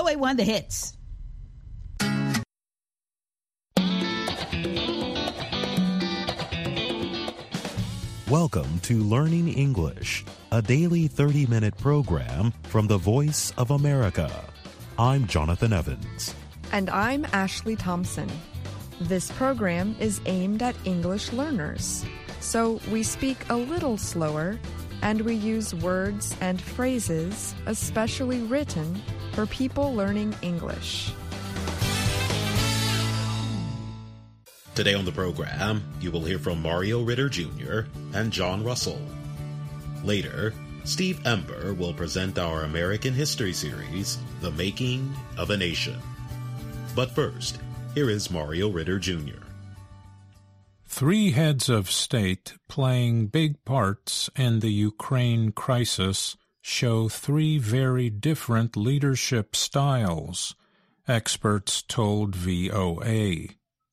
VOA1 The Hits. Welcome to Learning English, a daily 30-minute program from the Voice of America. I'm Jonathan Evans. And I'm Ashley Thompson. This program is aimed at English learners, so we speak a little slower and we use words and phrases especially written for people learning English. Today on the program, you will hear from Mario Ritter Jr. and John Russell. Later, Steve Ember will present our American History series, The Making of a Nation. But first, here is Mario Ritter Jr. Three heads of state playing big parts in the Ukraine crisis show three very different leadership styles, experts told VOA.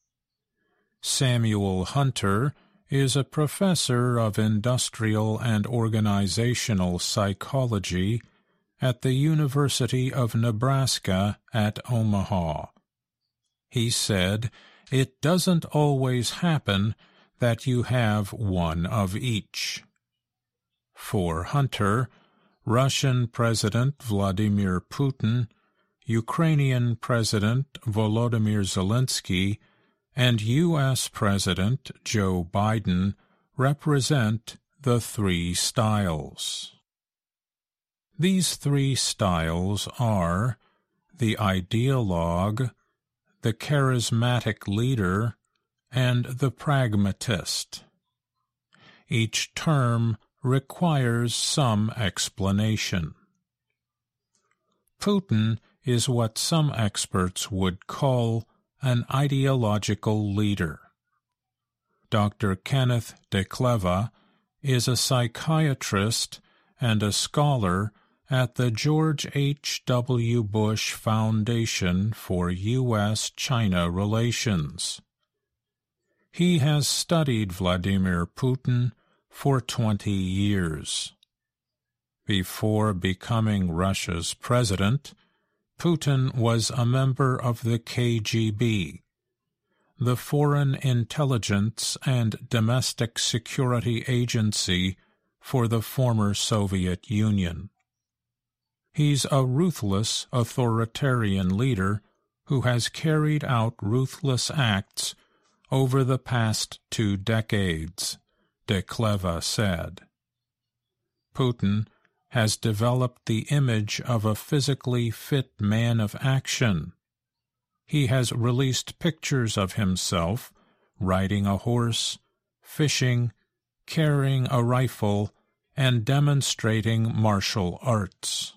Samuel Hunter is a professor of industrial and organizational psychology at the University of Nebraska at Omaha. He said, "It doesn't always happen that you have one of each." For Hunter, Russian President Vladimir Putin, Ukrainian President Volodymyr Zelensky, and U.S. President Joe Biden represent the three styles. These three styles are the ideologue, the charismatic leader, and the pragmatist. Each term requires some explanation. Putin is what some experts would call an ideological leader. Dr. Kenneth DeCleva is a psychiatrist and a scholar at the George H. W. Bush Foundation for U.S.-China Relations. He has studied Vladimir Putin for 20 years. Before becoming Russia's president, Putin was a member of the KGB, the Foreign Intelligence and Domestic Security Agency for the former Soviet Union. He's a ruthless authoritarian leader who has carried out ruthless acts over the past 2 decades, DeCleva said. Putin has developed the image of a physically fit man of action. He has released pictures of himself riding a horse, fishing, carrying a rifle, and demonstrating martial arts.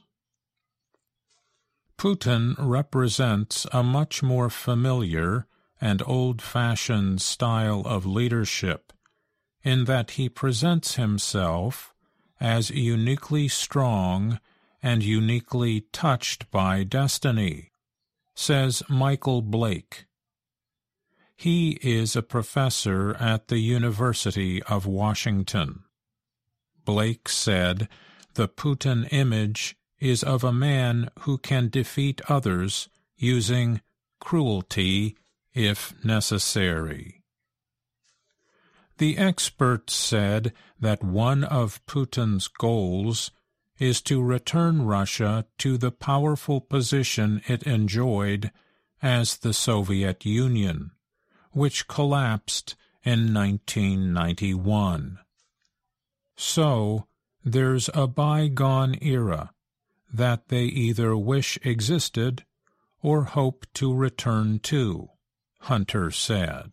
Putin represents a much more familiar and old-fashioned style of leadership in that he presents himself as uniquely strong and uniquely touched by destiny, says Michael Blake. He is a professor at the University of Washington. Blake said the Putin image is of a man who can defeat others using cruelty if necessary. The experts said that one of Putin's goals is to return Russia to the powerful position it enjoyed as the Soviet Union, which collapsed in 1991. So, there's a bygone era that they either wish existed or hope to return to, Hunter said.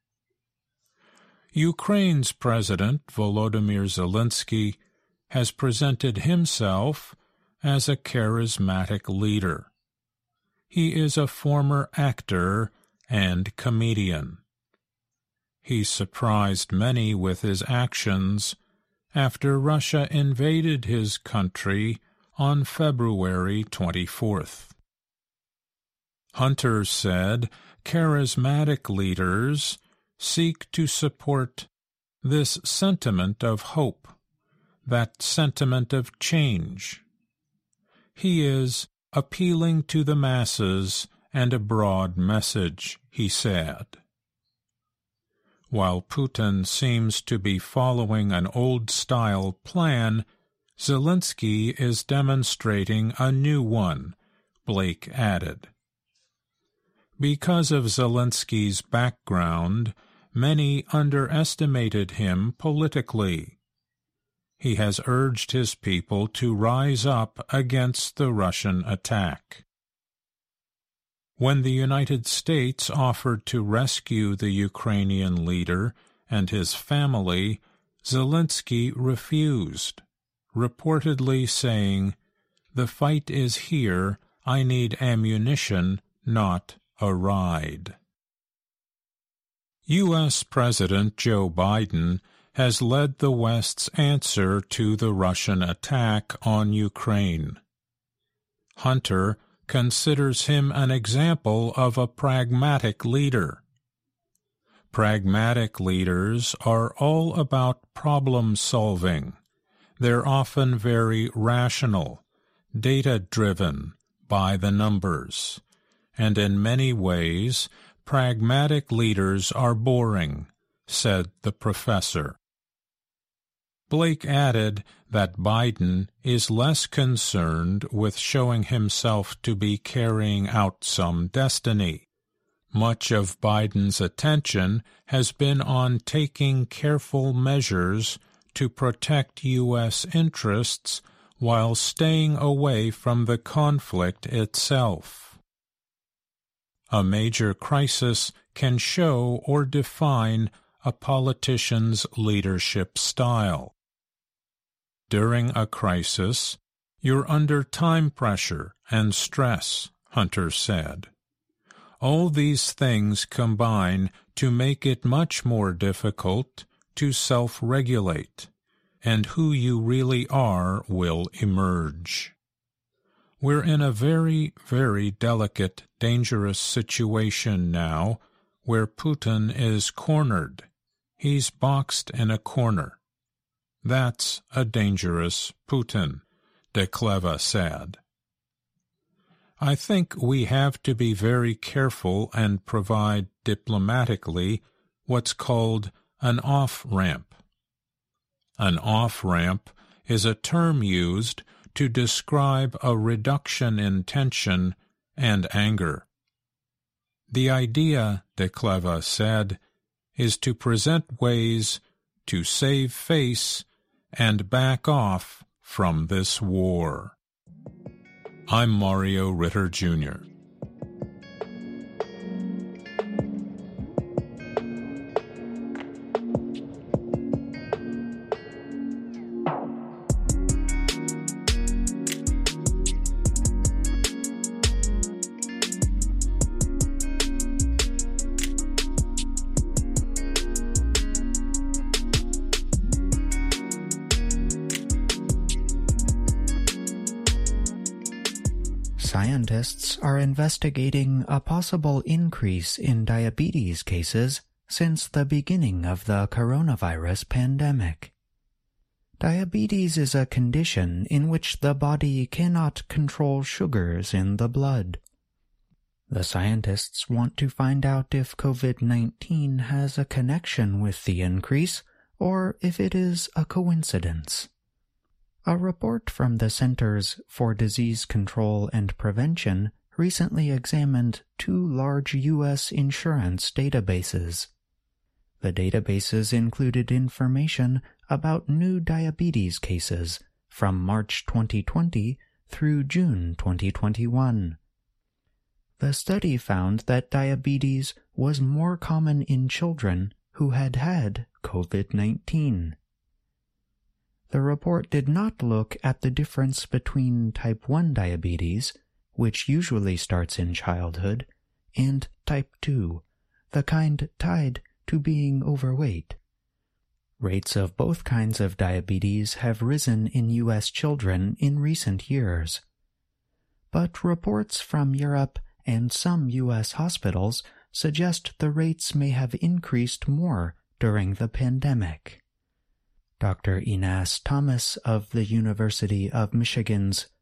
Ukraine's President Volodymyr Zelensky has presented himself as a charismatic leader. He is a former actor and comedian. He surprised many with his actions after Russia invaded his country on February 24th. Hunter said charismatic leaders seek to support this sentiment of hope, that sentiment of change. He is appealing to the masses and a broad message, he said. While Putin seems to be following an old-style plan, Zelensky is demonstrating a new one, Blake added. Because of Zelensky's background, many underestimated him politically. He has urged his people to rise up against the Russian attack. When the United States offered to rescue the Ukrainian leader and his family, Zelensky refused, reportedly saying, "The fight is here, I need ammunition, not a ride." U.S. President Joe Biden has led the West's answer to the Russian attack on Ukraine. Hunter considers him an example of a pragmatic leader. Pragmatic leaders are all about problem-solving. They're often very rational, data-driven, by the numbers, and in many ways, pragmatic leaders are boring, said the professor. Blake added that Biden is less concerned with showing himself to be carrying out some destiny. Much of Biden's attention has been on taking careful measures to protect U.S. interests while staying away from the conflict itself. A major crisis can show or define a politician's leadership style. During a crisis, you're under time pressure and stress, Hunter said. All these things combine to make it much more difficult to self-regulate, and who you really are will emerge. We're in a very, very delicate, dangerous situation now where Putin is cornered. He's boxed in a corner. That's a dangerous Putin, de Kleva said. I think we have to be very careful and provide diplomatically what's called an off-ramp. An off-ramp is a term used to describe a reduction in tension and anger. The idea, de Kleva said, is to present ways to save face and back off from this war. I'm Mario Ritter, Jr. Scientists are investigating a possible increase in diabetes cases since the beginning of the coronavirus pandemic. Diabetes is a condition in which the body cannot control sugars in the blood. The scientists want to find out if COVID-19 has a connection with the increase or if it is a coincidence. A report from the Centers for Disease Control and Prevention recently examined 2 large U.S. insurance databases. The databases included information about new diabetes cases from March 2020 through June 2021. The study found that diabetes was more common in children who had had COVID-19. The report did not look at the difference between type 1 diabetes, which usually starts in childhood, and type 2, the kind tied to being overweight. Rates of both kinds of diabetes have risen in U.S. children in recent years. But reports from Europe and some U.S. hospitals suggest the rates may have increased more during the pandemic. Dr. Enas Thomas of the University of Michigan's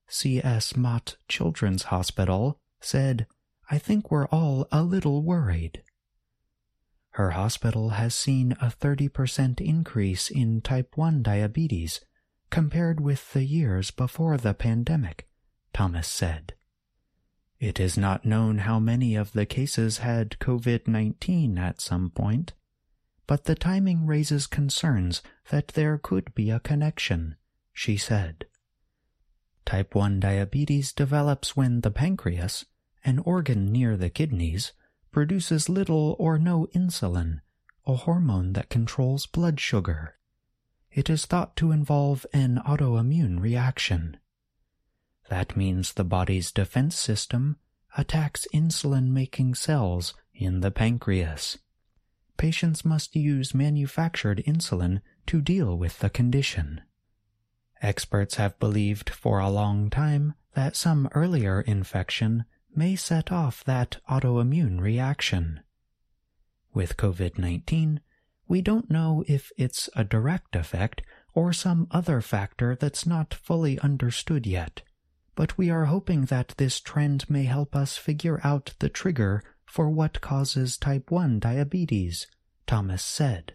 C.S. Mott Children's Hospital, said, "I think we're all a little worried." Her hospital has seen a 30% increase in type 1 diabetes compared with the years before the pandemic, Thomas said. It is not known how many of the cases had COVID-19 at some point, but the timing raises concerns that there could be a connection, she said. Type 1 diabetes develops when the pancreas, an organ near the kidneys, produces little or no insulin, a hormone that controls blood sugar. It is thought to involve an autoimmune reaction. That means the body's defense system attacks insulin-making cells in the pancreas. Patients must use manufactured insulin to deal with the condition. Experts have believed for a long time that some earlier infection may set off that autoimmune reaction. With COVID-19, we don't know if it's a direct effect or some other factor that's not fully understood yet, but we are hoping that this trend may help us figure out the trigger for what causes type 1 diabetes, Thomas said.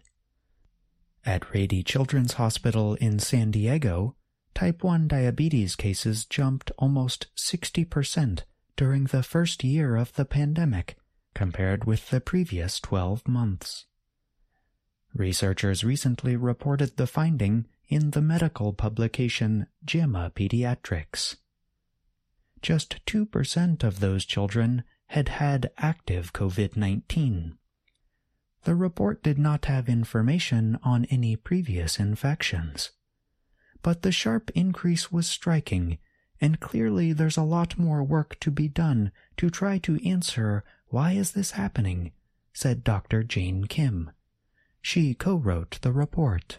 At Rady Children's Hospital in San Diego, type 1 diabetes cases jumped almost 60% during the first year of the pandemic compared with the previous 12 months. Researchers recently reported the finding in the medical publication JAMA Pediatrics. Just 2% of those children had had active COVID-19. The report did not have information on any previous infections. But the sharp increase was striking, and clearly there's a lot more work to be done to try to answer why is this happening, said Dr. Jane Kim. She co-wrote the report.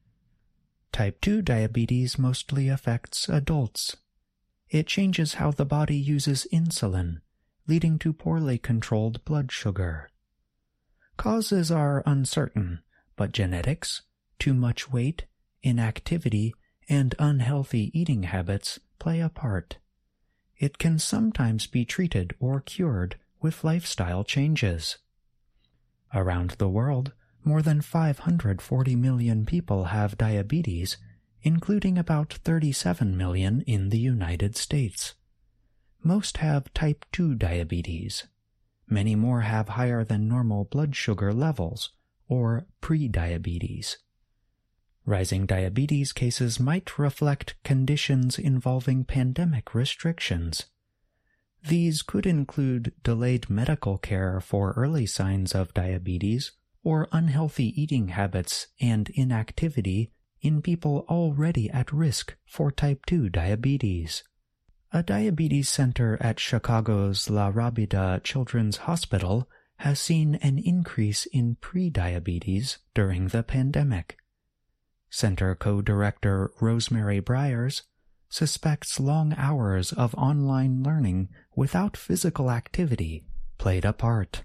Type 2 diabetes mostly affects adults. It changes how the body uses insulin, leading to poorly controlled blood sugar. Causes are uncertain, but genetics, too much weight, inactivity, and unhealthy eating habits play a part. It can sometimes be treated or cured with lifestyle changes. Around the world, more than 540 million people have diabetes, including about 37 million in the United States. Most have type 2 diabetes. Many more have higher than normal blood sugar levels, or prediabetes. Rising diabetes cases might reflect conditions involving pandemic restrictions. These could include delayed medical care for early signs of diabetes or unhealthy eating habits and inactivity in people already at risk for type 2 diabetes. A diabetes center at Chicago's La Rabida Children's Hospital has seen an increase in prediabetes during the pandemic. Center co-director Rosemary Briers suspects long hours of online learning without physical activity played a part.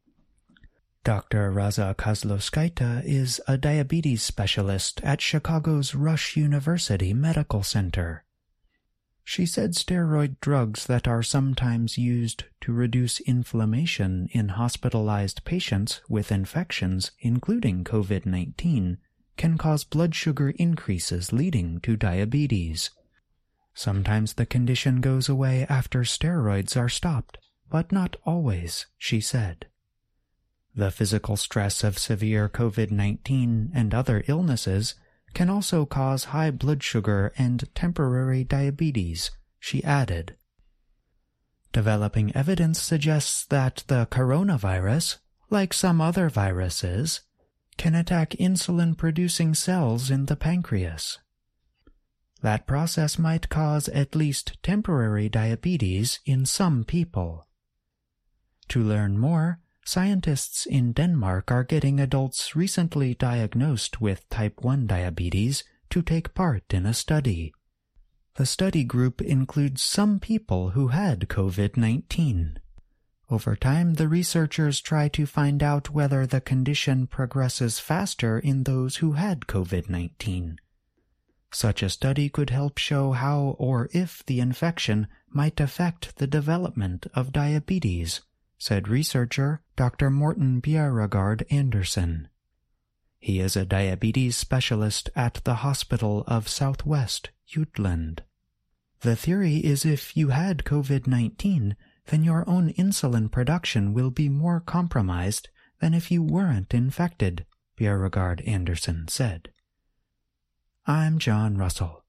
Dr. Raza Kozlowskaita is a diabetes specialist at Chicago's Rush University Medical Center. She said steroid drugs that are sometimes used to reduce inflammation in hospitalized patients with infections, including COVID-19, can cause blood sugar increases leading to diabetes. Sometimes the condition goes away after steroids are stopped, but not always, she said. The physical stress of severe COVID-19 and other illnesses can also cause high blood sugar and temporary diabetes, she added. Developing evidence suggests that the coronavirus, like some other viruses, can attack insulin-producing cells in the pancreas. That process might cause at least temporary diabetes in some people. To learn more, scientists in Denmark are getting adults recently diagnosed with type 1 diabetes to take part in a study. The study group includes some people who had COVID-19. Over time, the researchers try to find out whether the condition progresses faster in those who had COVID-19. Such a study could help show how or if the infection might affect the development of diabetes, said researcher Dr. Morten Bjerregaard Andersen. He is a diabetes specialist at the Hospital of Southwest Jutland. The theory is if you had COVID-19, then your own insulin production will be more compromised than if you weren't infected, Bjerregaard Andersen said. I'm John Russell.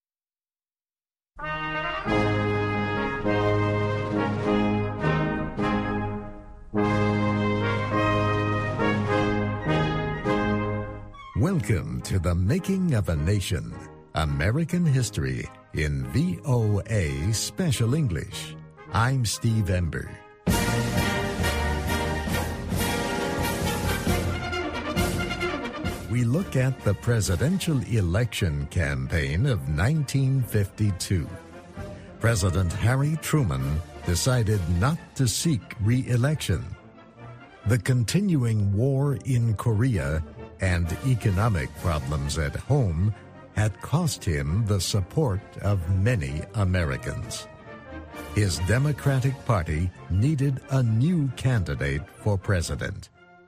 Welcome to The Making of a Nation, American History in VOA Special English. I'm Steve Ember. We look at the presidential election campaign of 1952. President Harry Truman decided not to seek re-election. The continuing war in Korea and economic problems at home had cost him the support of many Americans. His Democratic Party needed a new candidate for president.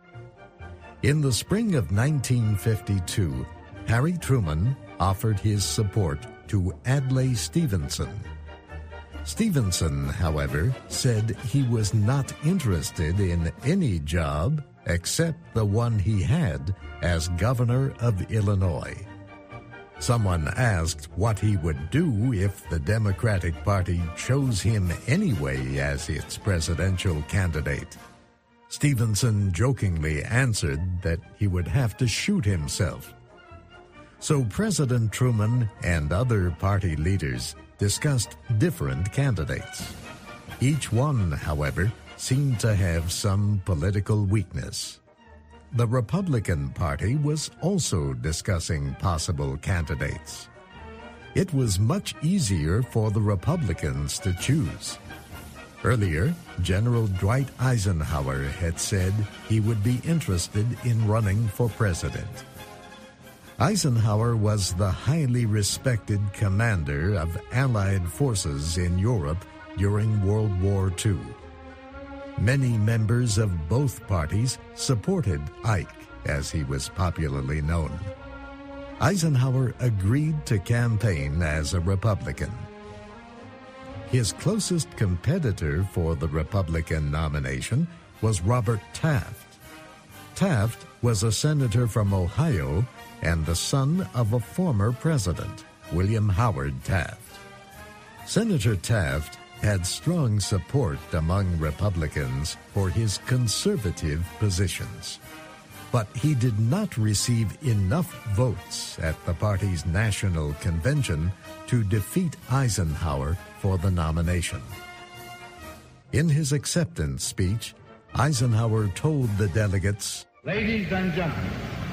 In the spring of 1952, Harry Truman offered his support to Adlai Stevenson. Stevenson, however, said he was not interested in any job except the one he had as governor of Illinois. Someone asked what he would do if the Democratic Party chose him anyway as its presidential candidate. Stevenson jokingly answered that he would have to shoot himself. So President Truman and other party leaders discussed different candidates. Each one, however, seemed to have some political weakness. The Republican Party was also discussing possible candidates. It was much easier for the Republicans to choose. Earlier, General Dwight Eisenhower had said he would be interested in running for president. Eisenhower was the highly respected commander of Allied forces in Europe during World War II. Many members of both parties supported Ike, as he was popularly known. Eisenhower agreed to campaign as a Republican. His closest competitor for the Republican nomination was Robert Taft. Taft was a senator from Ohio and the son of a former president, William Howard Taft. Senator Taft had strong support among Republicans for his conservative positions. But he did not receive enough votes at the party's national convention to defeat Eisenhower for the nomination. In his acceptance speech, Eisenhower told the delegates, "Ladies and gentlemen,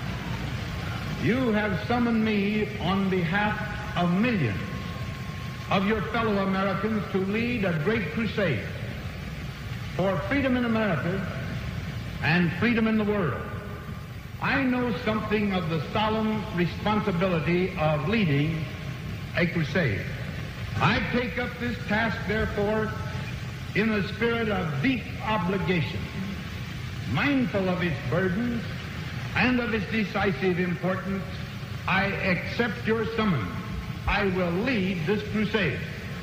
you have summoned me on behalf of millions of your fellow Americans to lead a great crusade for freedom in America and freedom in the world. I know something of the solemn responsibility of leading a crusade. I take up this task, therefore, in a spirit of deep obligation, mindful of its burdens and of its decisive importance. I accept your summons. I will lead this crusade."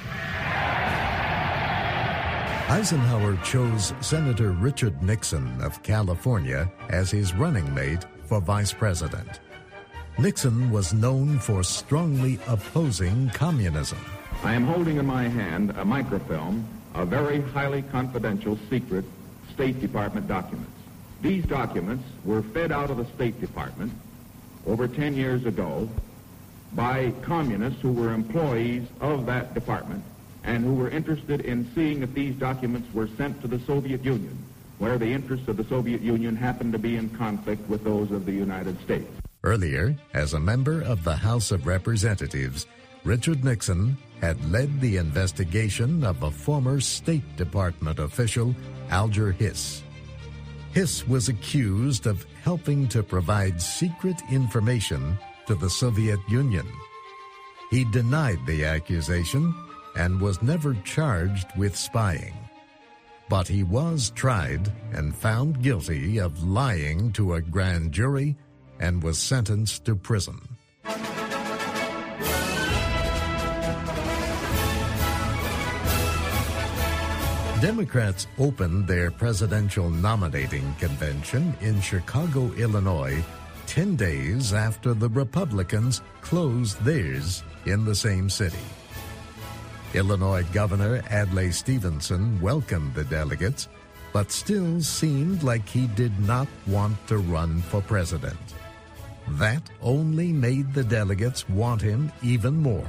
Eisenhower chose Senator Richard Nixon of California as his running mate for vice president. Nixon was known for strongly opposing communism. I am holding in my hand a microfilm of very highly confidential, secret State Department documents. These documents were fed out of the State Department over 10 years ago by communists who were employees of that department and who were interested in seeing if these documents were sent to the Soviet Union, where the interests of the Soviet Union happened to be in conflict with those of the United States. Earlier, as a member of the House of Representatives, Richard Nixon had led the investigation of a former State Department official, Alger Hiss. Hiss was accused of helping to provide secret information to the Soviet Union. He denied the accusation and was never charged with spying. But he was tried and found guilty of lying to a grand jury and was sentenced to prison. Democrats opened their presidential nominating convention in Chicago, Illinois, 10 days after the Republicans closed theirs in the same city. Illinois Governor Adlai Stevenson welcomed the delegates, but still seemed like he did not want to run for president. That only made the delegates want him even more.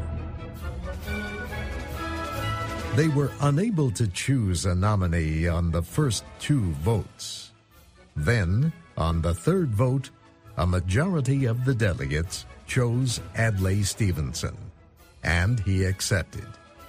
They were unable to choose a nominee on the first 2 votes. Then, on the third vote, a majority of the delegates chose Adlai Stevenson, and he accepted.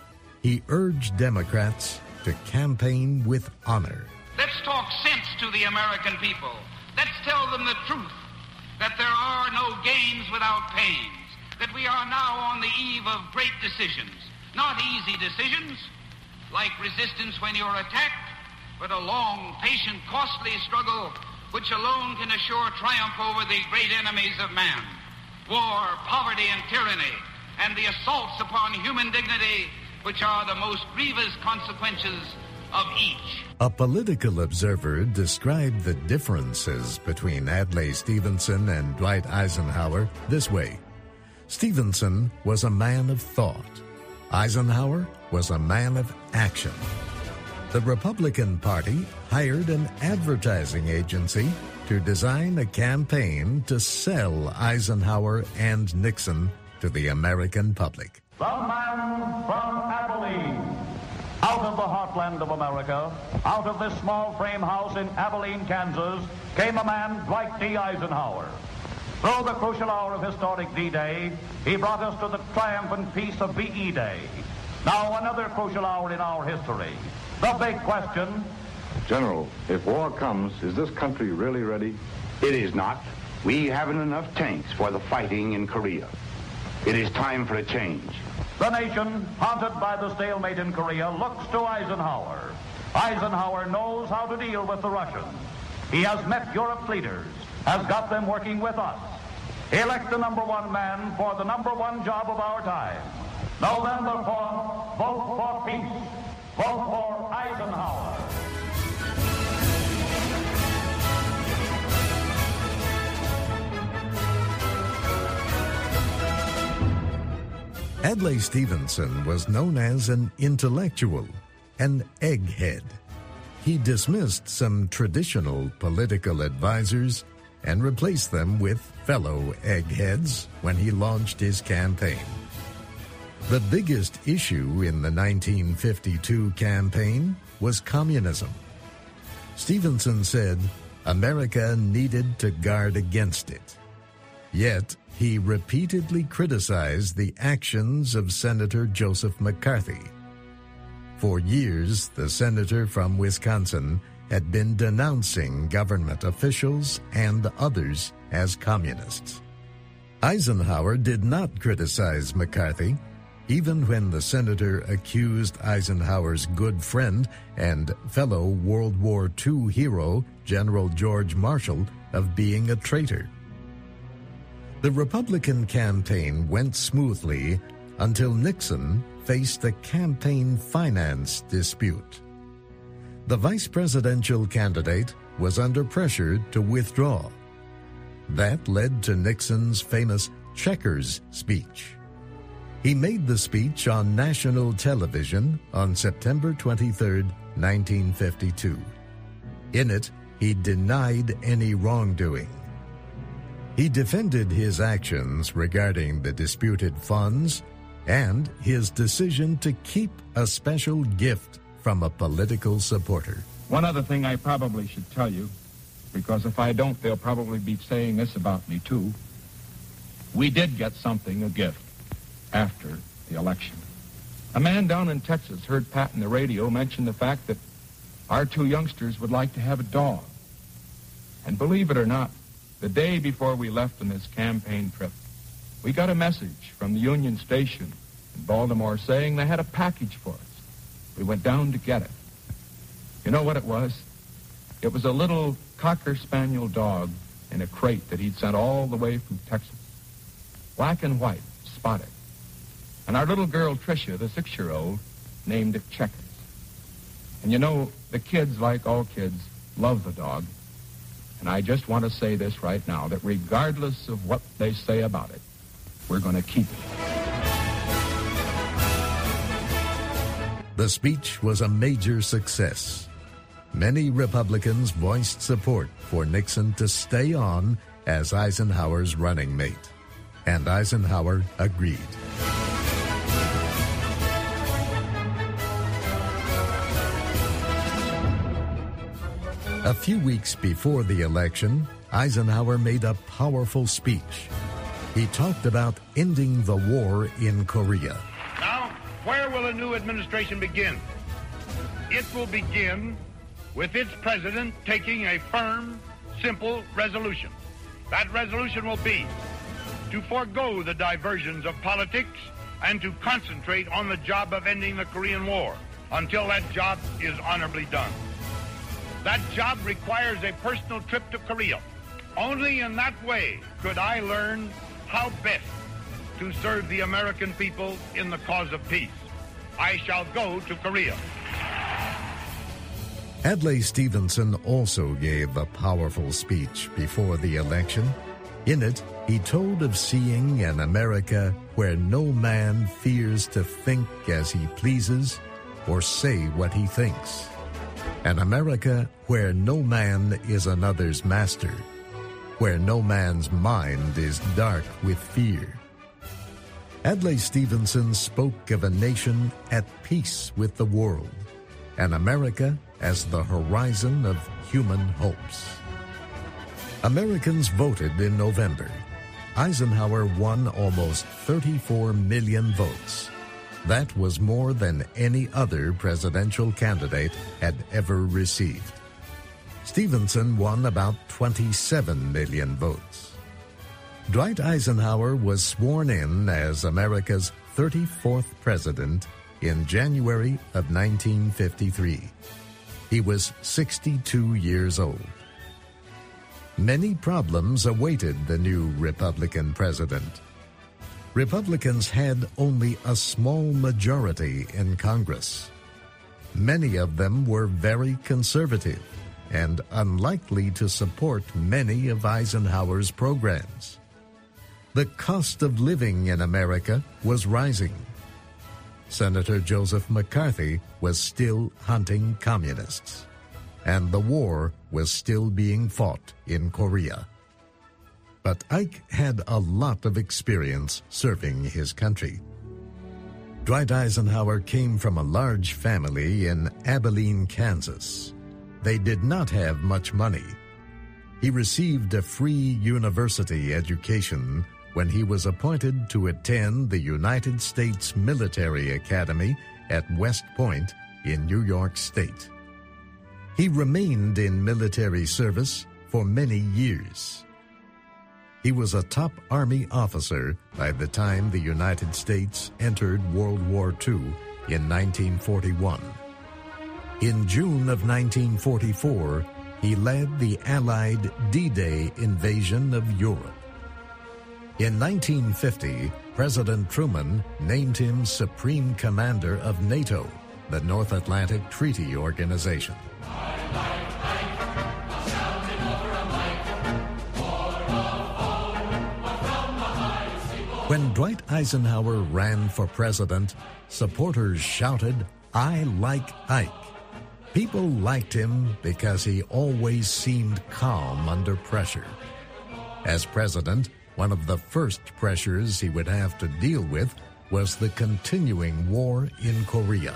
He urged Democrats to campaign with honor. Let's talk sense to the American people. Let's tell them the truth, that there are no gains without pains, that we are now on the eve of great decisions, not easy decisions, like resistance when you're attacked, but a long, patient, costly struggle which alone can assure triumph over the great enemies of man, war, poverty, and tyranny, and the assaults upon human dignity, which are the most grievous consequences of each. A political observer described the differences between Adlai Stevenson and Dwight Eisenhower this way. Stevenson was a man of thought. Eisenhower was a man of action. The Republican Party hired an advertising agency to design a campaign to sell Eisenhower and Nixon to the American public. The man from Abilene, out of the heartland of America, out of this small frame house in Abilene, Kansas, came a man, Dwight D. Eisenhower. Through the crucial hour of historic D-Day, he brought us to the triumphant peace of VE Day. Now another crucial hour in our history. The big question. General, if war comes, is this country really ready? It is not. We haven't enough tanks for the fighting in Korea. It is time for a change. The nation, haunted by the stalemate in Korea, looks to Eisenhower. Eisenhower knows how to deal with the Russians. He has met Europe's leaders, has got them working with us. Elect the number one man for the number one job of our time. November 4th, vote for peace. Vote for Eisenhower. Adlai Stevenson was known as an intellectual, an egghead. He dismissed some traditional political advisors and replaced them with fellow eggheads when he launched his campaign. The biggest issue in the 1952 campaign was communism. Stevenson said America needed to guard against it. Yet, he repeatedly criticized the actions of Senator Joseph McCarthy. For years, the senator from Wisconsin had been denouncing government officials and others as communists. Eisenhower did not criticize McCarthy, even when the senator accused Eisenhower's good friend and fellow World War II hero, General George Marshall, of being a traitor. The Republican campaign went smoothly until Nixon faced a campaign finance dispute. The vice presidential candidate was under pressure to withdraw. That led to Nixon's famous Checkers speech. He made the speech on national television on September 23, 1952. In it, he denied any wrongdoing. He defended his actions regarding the disputed funds and his decision to keep a special gift from a political supporter. One other thing I probably should tell you, because if I don't, they'll probably be saying this about me too. We did get something, a gift, after the election. A man down in Texas heard Pat on the radio mention the fact that our 2 youngsters would like to have a dog. And believe it or not, the day before we left on this campaign trip, we got a message from the Union Station in Baltimore saying they had a package for us. We went down to get it. You know what it was? It was a little Cocker Spaniel dog in a crate that he'd sent all the way from Texas. Black and white, spotted. And our little girl, Tricia, the 6-year-old, named it Checkers. And you know, the kids, like all kids, love the dog. And I just want to say this right now, that regardless of what they say about it, we're going to keep it. The speech was a major success. Many Republicans voiced support for Nixon to stay on as Eisenhower's running mate, and Eisenhower agreed. A few weeks before the election, Eisenhower made a powerful speech. He talked about ending the war in Korea. Now, where will a new administration begin? It will begin with its president taking a firm, simple resolution. That resolution will be to forego the diversions of politics and to concentrate on the job of ending the Korean War until that job is honorably done. That job requires a personal trip to Korea. Only in that way could I learn how best to serve the American people in the cause of peace. I shall go to Korea. Adlai Stevenson also gave a powerful speech before the election. In it, he told of seeing an America where no man fears to think as he pleases or say what he thinks. An America where no man is another's master, where no man's mind is dark with fear. Adlai Stevenson spoke of a nation at peace with the world, and America as the horizon of human hopes. Americans voted in November. Eisenhower won almost 34 million votes. That was more than any other presidential candidate had ever received. Stevenson won about 27 million votes. Dwight Eisenhower was sworn in as America's 34th president in January of 1953. He was 62 years old. Many problems awaited the new Republican president. Republicans had only a small majority in Congress. Many of them were very conservative and unlikely to support many of Eisenhower's programs. The cost of living in America was rising. Senator Joseph McCarthy was still hunting communists, and the war was still being fought in Korea. But Ike had a lot of experience serving his country. Dwight Eisenhower came from a large family in Abilene, Kansas. They did not have much money. He received a free university education when he was appointed to attend the United States Military Academy at West Point in New York State. He remained in military service for many years. He was a top Army officer by the time the United States entered World War II in 1941. In June of 1944, he led the Allied D-Day invasion of Europe. In 1950, President Truman named him Supreme Commander of NATO, the North Atlantic Treaty Organization. When Dwight Eisenhower ran for president, supporters shouted, "I like Ike." People liked him because he always seemed calm under pressure. As president, one of the first pressures he would have to deal with was the continuing war in Korea.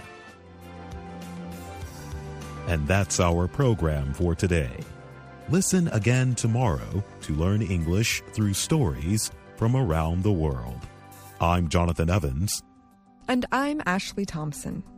And that's our program for today. Listen again tomorrow to learn English through stories from around the world. I'm Jonathan Evans. And I'm Ashley Thompson.